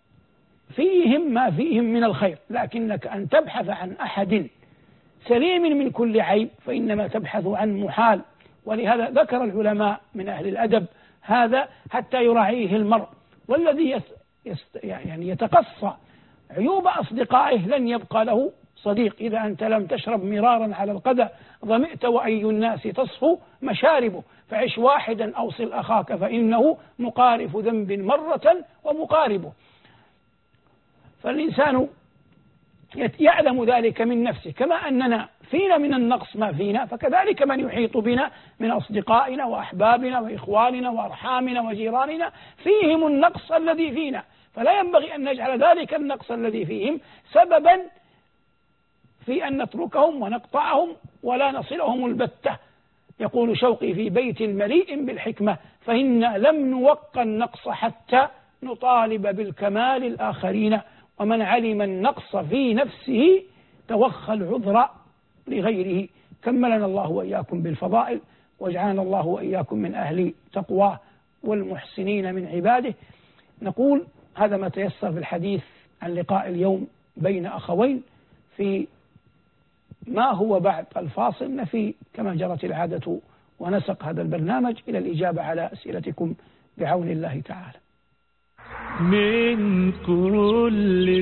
فيهم ما فيهم من الخير، لكنك أن تبحث عن أحد سليم من كل عيب فإنما تبحث عن محال. ولهذا ذكر العلماء من أهل الأدب هذا حتى يراعيه المرء، والذي يس يست يعني يتقصى عيوب أصدقائه لن يبقى له صديق. إذا أنت لم تشرب مرارا على القدى ظمئت وأي الناس تصفو مشاربه، فعش واحدا أوصل أخاك فإنه مقارف ذنب مرة ومقاربه. فالإنسان يعلم ذلك من نفسه، كما أننا فينا من النقص ما فينا، فكذلك من يحيط بنا من أصدقائنا وأحبابنا وإخواننا وأرحامنا وجيراننا فيهم النقص الذي فينا، فلا ينبغي أن نجعل ذلك النقص الذي فيهم سببا في أن نتركهم ونقطعهم ولا نصلهم البتة. يقول شوقي في بيت مليء بالحكمة: فإن لم نوق النقص حتى نطالب بالكمال الآخرين، ومن علم النقص في نفسه توخى العذر لغيره. كملنا الله وإياكم بالفضائل، واجعلنا الله وإياكم من أهل تقواه والمحسنين من عباده. نقول هذا ما تيسر في الحديث عن لقاء اليوم بين أخوين. في ما هو بعد الفاصل نفي كما جرت العادة ونسق هذا البرنامج إلى الإجابة على أسئلتكم بعون الله تعالى. من كل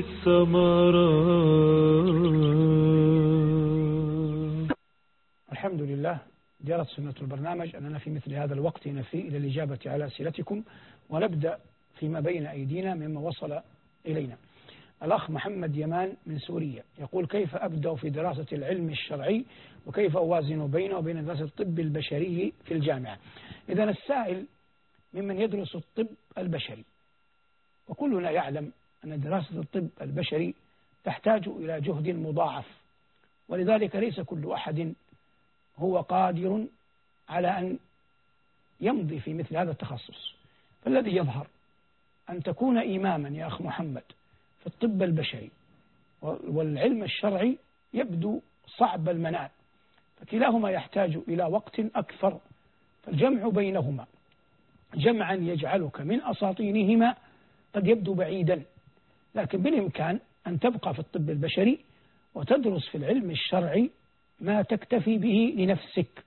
الثمرات. الحمد لله، جرت سنة البرنامج أننا في مثل هذا الوقت نفي إلى الإجابة على أسئلتكم، ونبدأ فيما بين أيدينا مما وصل إلينا. الأخ محمد يمان من سوريا يقول: كيف أبدأ في دراسة العلم الشرعي، وكيف أوازن بينه وبين دراسة الطب البشري في الجامعة؟ إذن السائل ممن يدرس الطب البشري، وكلنا يعلم أن دراسة الطب البشري تحتاج إلى جهد مضاعف، ولذلك ليس كل أحد هو قادر على أن يمضي في مثل هذا التخصص. فالذي يظهر أن تكون إماما يا أخ محمد في الطب البشري والعلم الشرعي يبدو صعب المنال، فكلاهما يحتاج إلى وقت أكثر، فالجمع بينهما جمعا يجعلك من أساطينهما قد يبدو بعيدا، لكن بالإمكان أن تبقى في الطب البشري وتدرس في العلم الشرعي ما تكتفي به لنفسك،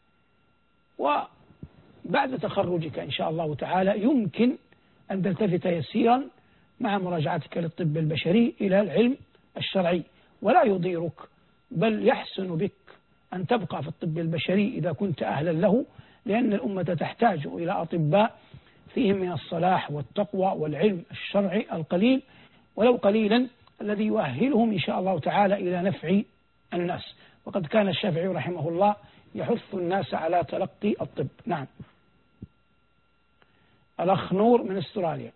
وبعد تخرجك إن شاء الله تعالى يمكن أن تلتفت يسيرا مع مراجعتك للطب البشري إلى العلم الشرعي، ولا يضيرك، بل يحسن بك أن تبقى في الطب البشري إذا كنت أهلا له، لأن الأمة تحتاج إلى أطباء فيهم من الصلاح والتقوى والعلم الشرعي القليل ولو قليلا الذي يؤهلهم إن شاء الله تعالى إلى نفع الناس. وقد كان الشافعي رحمه الله يحث الناس على تلقي الطب. نعم. الأخ نور من استراليا.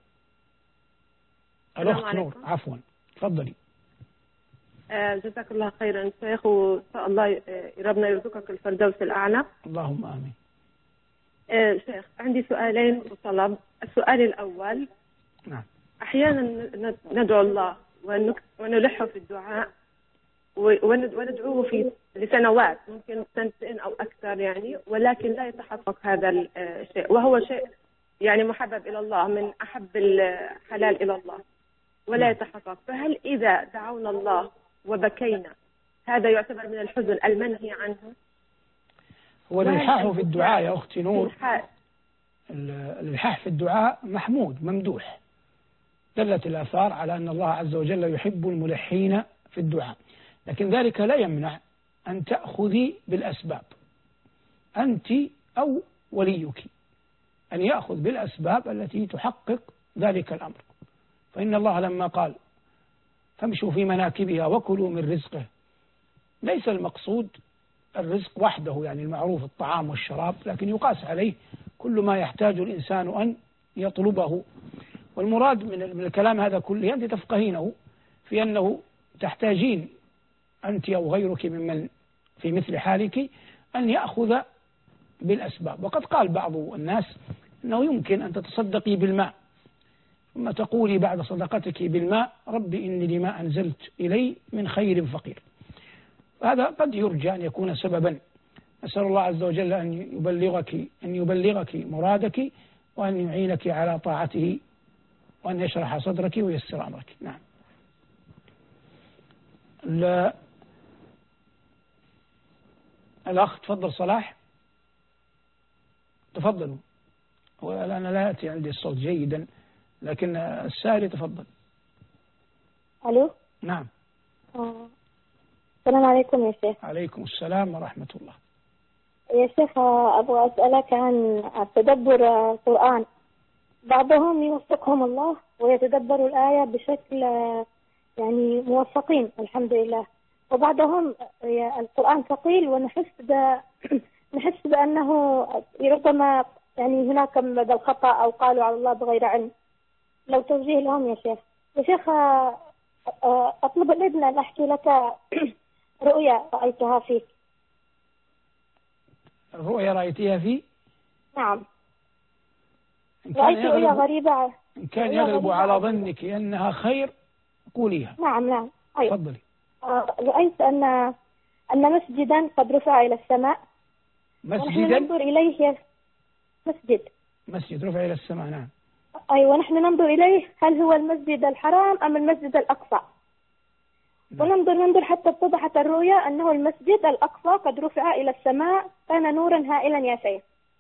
الأخت نور، عفوا، تفضلي. آه جزاك الله خيرا شيخ، وإن شاء الله ربنا يرزقك الفردوس الأعلى. اللهم آمين. آه شيخ، عندي سؤالين وطلب. السؤال الأول: نعم. أحيانا ندعو الله ونلح في الدعاء وندعوه في لسنوات، ممكن سنتين أو أكثر يعني، ولكن لا يتحقق هذا الشيء، وهو شيء يعني محبب إلى الله، من أحب الحلال إلى الله، ولا يتحقق. فهل إذا دعونا الله وبكينا هذا يعتبر من الحزن المنهي عنه؟ هو الإلحاح في الدعاء يا أختي نور، الإلحاح في الدعاء محمود ممدوح، دلت الآثار على أن الله عز وجل يحب الملحين في الدعاء، لكن ذلك لا يمنع أن تأخذي بالأسباب أنت أو وليك، أن يأخذ بالأسباب التي تحقق ذلك الأمر. فإن الله لما قال: فامشوا في مناكبها وكلوا من رزقه، ليس المقصود الرزق وحده، يعني المعروف الطعام والشراب، لكن يقاس عليه كل ما يحتاج الإنسان أن يطلبه. والمراد من الكلام هذا كله أنت تفقهينه في أنه تحتاجين أنت أو غيرك ممن في مثل حالك أن يأخذ بالأسباب. وقد قال بعض الناس أنه يمكن أن تتصدقي بالماء ثم تقولي بعد صدقتك بالماء: ربي إني لما أنزلت إلي من خير فقير. هذا قد يرجى أن يكون سببا. أسأل الله عز وجل أن يبلغك أن يبلغك مرادك، وأن يعينك على طاعته، وأن يشرح صدرك ويسر أمرك. نعم. الأخ تفضل صلاح، تفضلوا. أنا لا يأتي عندي الصوت جيدا، لكن السائل تفضل. ألو. نعم. آه. السلام عليكم يا شيخ. عليكم السلام ورحمة الله. يا شيخ، أبغى أسألك عن تدبر القرآن. بعضهم يوفقهم الله ويتدبروا الآية بشكل يعني موفقين الحمد لله، وبعدهم القرآن ثقيل، ونحس ب... نحس بأنه ربما يعني هناك بدل خطأ أو قالوا على الله بغير علم. لو توجيه لهم يا شيخ. يا شيخ أطلب الإذن أن أحكي لك رؤيا رأيتها فيك. الرؤيا رأيتها في؟ نعم. رأيت رؤيا غريبة. إن كان يغلب على ظنك أنها خير قوليها. نعم نعم. أيوة. تفضلي. رأيت أن أن مسجدا قد رفع إلى السماء. مسجدا؟ ننظر إليه. مسجد. مسجد رفع إلى السماء. نعم. أيوة، ونحن ننظر إليه هل هو المسجد الحرام أم المسجد الأقصى؟ نعم. وننظر ننظر حتى اتضحت الرؤيا أنه المسجد الأقصى قد رفع إلى السماء، كان نورا هائلا يا شيخ.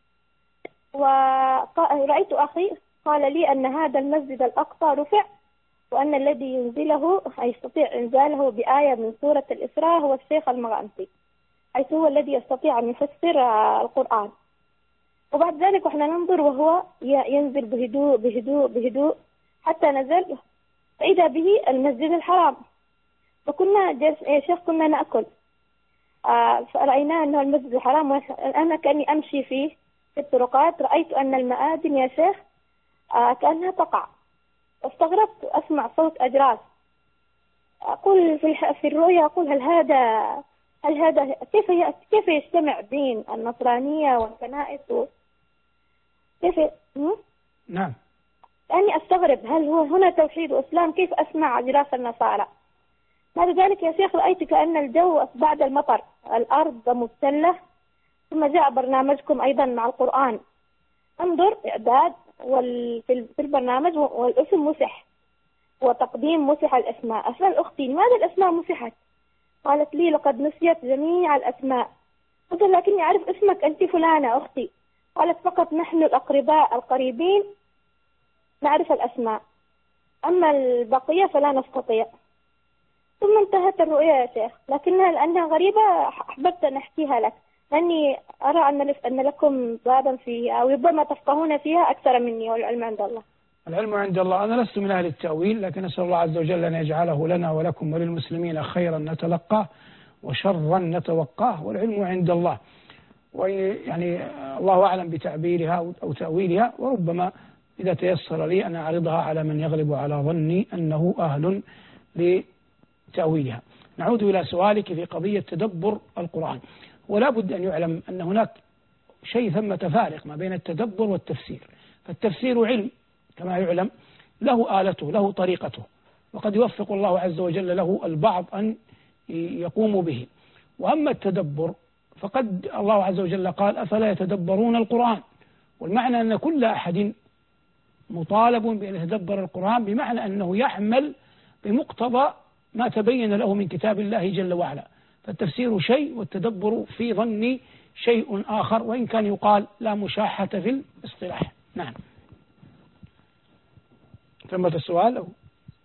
ورأيت أخي قال لي أن هذا المسجد الأقصى رفع، وأن الذي ينزله يستطيع إنزاله بآية من سورة الإسراء هو الشيخ المغامسي، حيث هو الذي يستطيع أن يفسر القرآن. وبعد ذلك وإحنا ننظر وهو ينزل بهدوء بهدوء بهدوء حتى نزل فإذا به المسجد الحرام. فكنا يا شيخ كنا نأكل، آه فرأينا أنه المسجد الحرام، وأنا كأني أمشي فيه في الطرقات رأيت أن المآذن يا شيخ آه كأنها تقع. استغربت أسمع صوت أجراس. أقول في في الرؤيا أقول هل هذا هل هذا كيف كيف يجتمع بين النصرانية والكنائس و... كيف نعم أني أستغرب هل هو هنا توحيد وإسلام، كيف أسمع أجراس النصارى. بعد ذلك يا شيخ رأيت كأن الجو بعد المطر، الأرض مبتلة، ثم جاء برنامجكم أيضا مع القرآن. انظر إعداد وال... في البرنامج والاسم مسح وتقديم مسح الأسماء. أسأل أختي لماذا الأسماء مسحت؟ قالت لي لقد نسيت جميع الأسماء. قلت لكني أعرف اسمك أنت فلانة أختي. قالت فقط نحن الأقرباء القريبين نعرف الأسماء، أما البقية فلا نستطيع. ثم انتهت الرؤيا يا شيخ، لكنها لأنها غريبة أحببت أن أحكيها لك، لأني أرى أن أن لكم بابا فيها أو ربما تفقهون فيها أكثر مني، والعلم عند الله. العلم عند الله. أنا لست من أهل التأويل، لكن أسأل الله عز وجل أن يجعله لنا ولكم وللمسلمين خيرا نتلقاه وشرا نتوقاه، والعلم عند الله. ويعني الله أعلم بتعبيرها أو تأويلها، وربما إذا تيسر لي أن أعرضها على من يغلب على ظني أنه أهل لتأويلها. نعود إلى سؤالك في قضية تدبر القرآن. ولا بد أن يعلم أن هناك شيء ثمة فارق ما بين التدبر والتفسير. فالتفسير علم كما يعلم، له آلته له طريقته، وقد يوفق الله عز وجل له البعض أن يقوم به. وأما التدبر فقد الله عز وجل قال أفلا يتدبرون القرآن، والمعنى أن كل أحد مطالب بأن يتدبر القرآن، بمعنى أنه يحمل بمقتضى ما تبين له من كتاب الله جل وعلا. فالتفسير شيء والتدبر في ظني شيء آخر، وإن كان يقال لا مشاحة في الاصطلاح. نعم. ثمة السؤال أو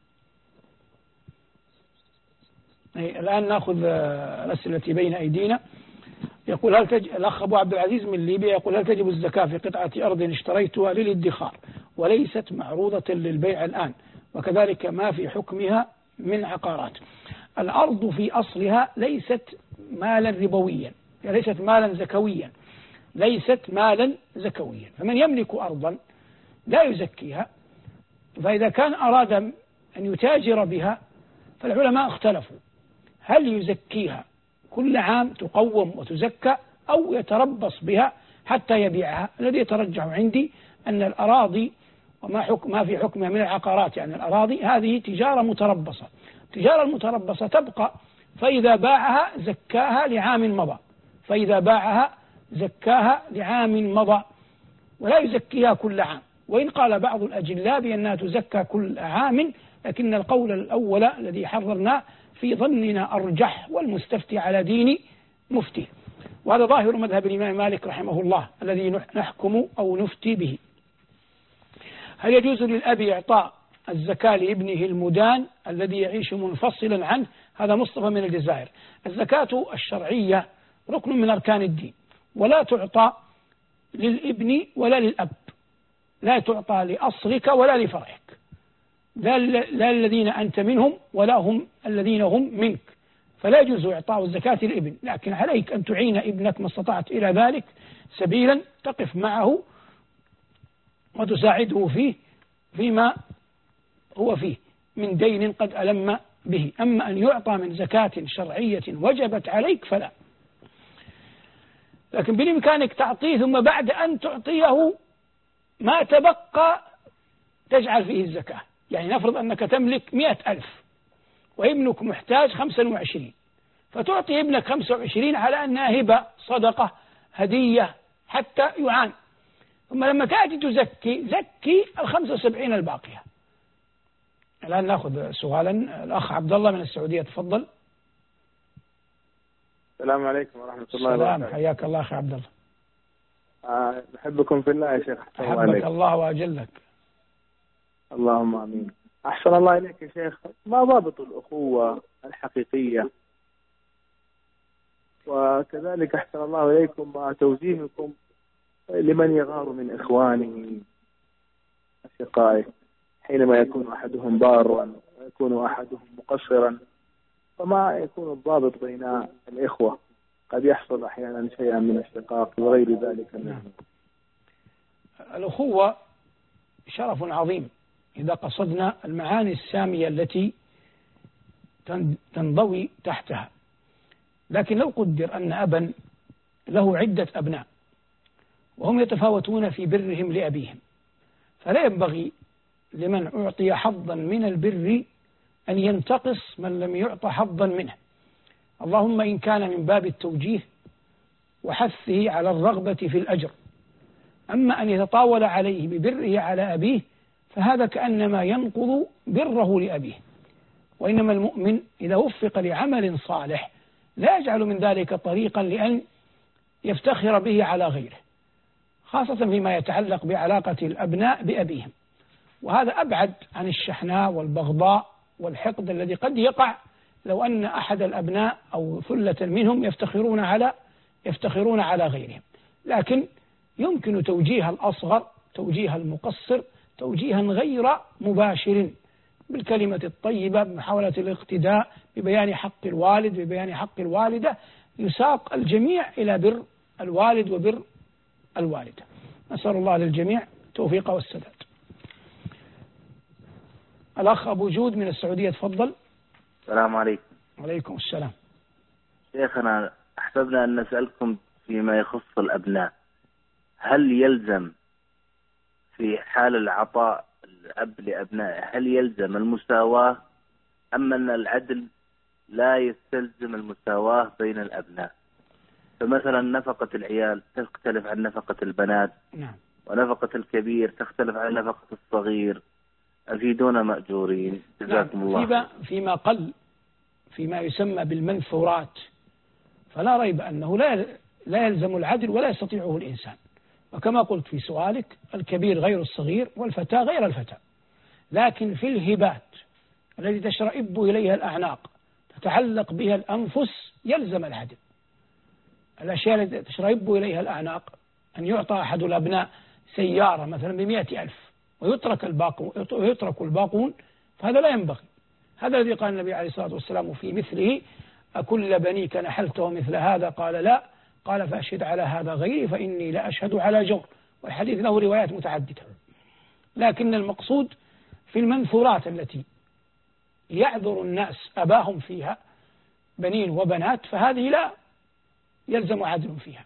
أي الآن نأخذ الأسئلة التي بين أيدينا. يقول هل تج... الأخ أبو عبد العزيز من ليبيا يقول هل تجب الزكاة في قطعة أرض اشتريتها للادخار وليست معروضة للبيع الآن، وكذلك ما في حكمها من عقارات؟ الأرض في أصلها ليست مالا ربويا، ليست مالا زكويا، ليست مالا زكويا. فمن يملك أرضا لا يزكيها، فإذا كان أراد أن يتاجر بها فالعلماء اختلفوا هل يزكيها كل عام تقوم وتزكى أو يتربص بها حتى يبيعها. الذي يترجح عندي أن الأراضي وما حكم ما في حكمها من العقارات، يعني الأراضي هذه تجارة متربصة، التجارة المتربصة تبقى، فإذا باعها زكاها لعام مضى، فإذا باعها زكاها لعام مضى ولا يزكيها كل عام. وإن قال بعض الأجلاء بأنها تزكى كل عام، لكن القول الأول الذي حررناه في ظننا أرجح والمستفتي على دين مفتي، وهذا ظاهر مذهب الإمام مالك رحمه الله الذي نحكم أو نفتي به. هل يجوز للأب إعطاء الزكاة لابنه المدان الذي يعيش منفصلا عنه؟ هذا مصطفى من الجزائر. الزكاة الشرعية ركن من أركان الدين، ولا تعطى للابن ولا للأب، لا تعطى لأصلك ولا لفرعك، لا, لا الذين أنت منهم ولا هم الذين هم منك. فلا يجوز إعطاء زكاة الابن، لكن عليك أن تعين ابنك ما استطعت إلى ذلك سبيلا تقف معه وتساعده فيه فيما هو فيه من دين قد ألم به. أما أن يعطى من زكاة شرعية وجبت عليك فلا، لكن بإمكانك تعطيه ثم بعد أن تعطيه ما تبقى تجعل فيه الزكاة. يعني نفرض أنك تملك مئة ألف وابنك محتاج خمسة وعشرين، فتعطي ابنك خمسة وعشرين على أنها هبة صدقة هدية حتى يعان، ثم لما تأتي تزكي زكي الخمسة وسبعين الباقية. الآن نأخذ سؤالا. الأخ عبد الله من السعودية، تفضل. السلام عليكم ورحمة الله وبركاته. السلام، حياك الله أخي عبد الله. آه نحبكم في الله يا شيخ. أحبك الله وأجلك. اللهم آمين. أحسن الله إليك يا شيخ، ما ضابط الأخوة الحقيقية؟ وكذلك أحسن الله إليكم مع توجيهكم لمن يغار من إخوانه أشقائه حينما يكون أحدهم بارا ويكون أحدهم مقصرا، فما يكون الضابط بين الإخوة؟ قد يحصل أحيانا شيئا من الشقاق وغير ذلك. نعم. الأخوة شرف عظيم إذا قصدنا المعاني السامية التي تنضوي تحتها، لكن لو قدر أن أبا له عدة أبناء وهم يتفاوتون في برهم لأبيهم، فلا ينبغي لمن أعطي حظا من البر أن ينتقص من لم يعطى حظا منه، اللهم إن كان من باب التوجيه وحثه على الرغبة في الأجر. أما أن يتطاول عليه ببره على أبيه فهذا كأنما ينقض بره لأبيه. وإنما المؤمن إذا وفق لعمل صالح لا يجعل من ذلك طريقا لأن يفتخر به على غيره، خاصة فيما يتعلق بعلاقة الأبناء بأبيهم، وهذا أبعد عن الشحناء والبغضاء والحقد الذي قد يقع لو أن أحد الأبناء أو ثلة منهم يفتخرون على يفتخرون على غيرهم. لكن يمكن توجيه الأصغر، توجيه المقصر، توجيها غير مباشر بالكلمة الطيبة، بمحاولة الاقتداء، ببيان حق الوالد، ببيان حق الوالدة، يساق الجميع إلى بر الوالد وبر الوالدة. نسأل الله للجميع التوفيق والسداد. الأخ أبو جود من السعودية، تفضل. السلام عليكم. وعليكم السلام. شيخنا، أحببنا أن نسألكم فيما يخص الأبناء، هل يلزم في حال العطاء الأب لأبنائه هل يلزم المساواة أم أن العدل لا يستلزم المساواة بين الأبناء؟ فمثلا نفقة العيال تختلف عن نفقة البنات، نعم. ونفقة الكبير تختلف عن نفقة الصغير، أفيدونا مأجورين جزاكم الله. فيما, فيما قل فيما يسمى بالمنثورات فلا ريب أنه لا لا يلزم العدل ولا يستطيعه الإنسان، وكما قلت في سؤالك الكبير غير الصغير والفتى غير الفتى. لكن في الهبات التي تشرئب إليها الأعناق تتعلق بها الأنفس يلزم العدل. الأشياء التي تشرئب إليها الأعناق، أن يعطى أحد الأبناء سيارة مثلا بمئة ألف ويترك الباقون ويترك الباقون، فهذا لا ينبغي. هذا الذي قال النبي عليه الصلاة والسلام في مثله: أكل بنيك نحلته مثل هذا؟ قال لا. قال: فأشهد على هذا غيري فإني لا أشهد على جور. والحديث له روايات متعددة. لكن المقصود في المنثورات التي يعذر الناس أباهم فيها بنين وبنات، فهذه لا يلزم عدل فيها.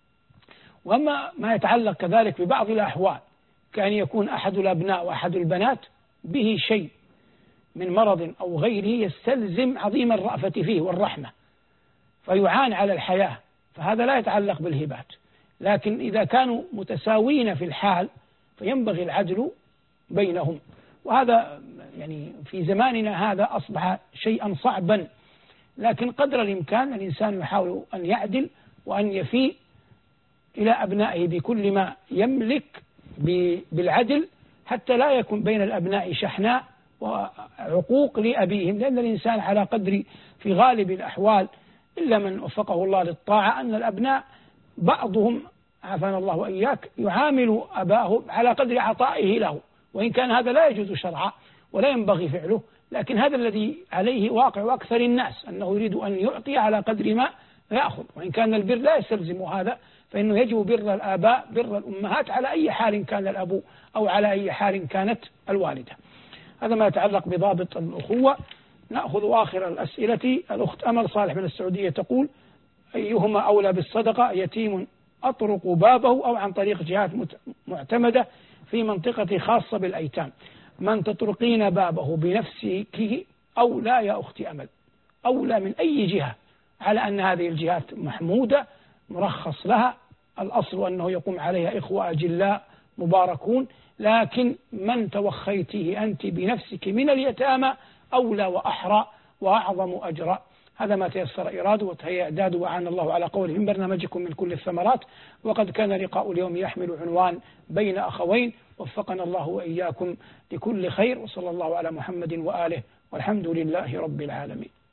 وأما ما يتعلق كذلك ببعض الأحوال، كأن يكون أحد الأبناء وأحد البنات به شيء من مرض أو غيره يستلزم عظيم الرأفة فيه والرحمة فيعان على الحياة، فهذا لا يتعلق بالهبات. لكن إذا كانوا متساوين في الحال فينبغي العدل بينهم، وهذا يعني في زماننا هذا أصبح شيئا صعبا. لكن قدر الإمكان الإنسان يحاول أن يعدل وأن يفي إلى أبنائه بكل ما يملك بالعدل، حتى لا يكون بين الأبناء شحناء وعقوق لأبيهم. لأن الإنسان على قدر في غالب الأحوال إلا من وفقه الله للطاعة أن الأبناء بعضهم عافانا الله وإياك يعامل أباه على قدر عطائه له، وإن كان هذا لا يجوز شرعا، ولا ينبغي فعله، لكن هذا الذي عليه واقع أكثر الناس، أنه يريد أن يعطي على قدر ما يأخذ، وإن كان البر لا يستلزم هذا، فإنه يجب بر الآباء بر الأمهات على أي حال كان الأب أو على أي حال كانت الوالدة. هذا ما يتعلق بضابط الأخوة. نأخذ آخر الأسئلة. الأخت أمل صالح من السعودية تقول: أيهما أولى بالصدقة، يتيم أطرق بابه أو عن طريق جهات معتمدة في منطقة خاصة بالأيتام؟ من تطرقين بابه بنفسك أو لا يا أختي أمل، أولى من أي جهة، على أن هذه الجهات محمودة مرخص لها، الأصل أنه يقوم عليها إخوة أجلاء مباركون، لكن من توخيته أنت بنفسك من اليتامى أولى وأحرى وأعظم أجرا. هذا ما تيسر إراده وتهيأ إعداده، وعان الله على قوله من برنامجكم من كل الثمرات. وقد كان لقاء اليوم يحمل عنوان بين أخوين، وفقنا الله وإياكم لكل خير، وصلى الله على محمد وآله، والحمد لله رب العالمين.